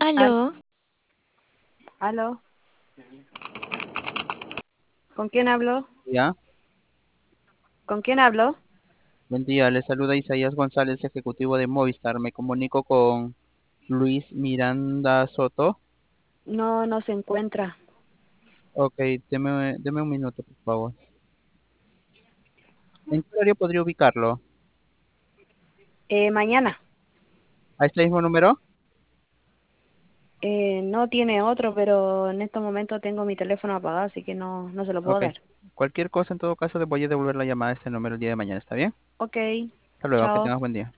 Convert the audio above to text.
Al- Aló, ¿Aló? ¿Con quién hablo? Ya, ¿Con quién hablo? buen día, le saluda Isaías González, ejecutivo de Movistar. Me comunico con Luis Miranda Soto. No, no se encuentra. Ok, deme un minuto, por favor. ¿En qué horario podría ubicarlo? Mañana. ¿A este mismo número? No tiene otro, pero en estos momentos tengo mi teléfono apagado, así que no se lo puedo Ok. dar. Cualquier cosa, en todo caso, le voy a devolver la llamada a este número el día de mañana, ¿está bien? Ok, Hasta luego, que chao. tengas buen día.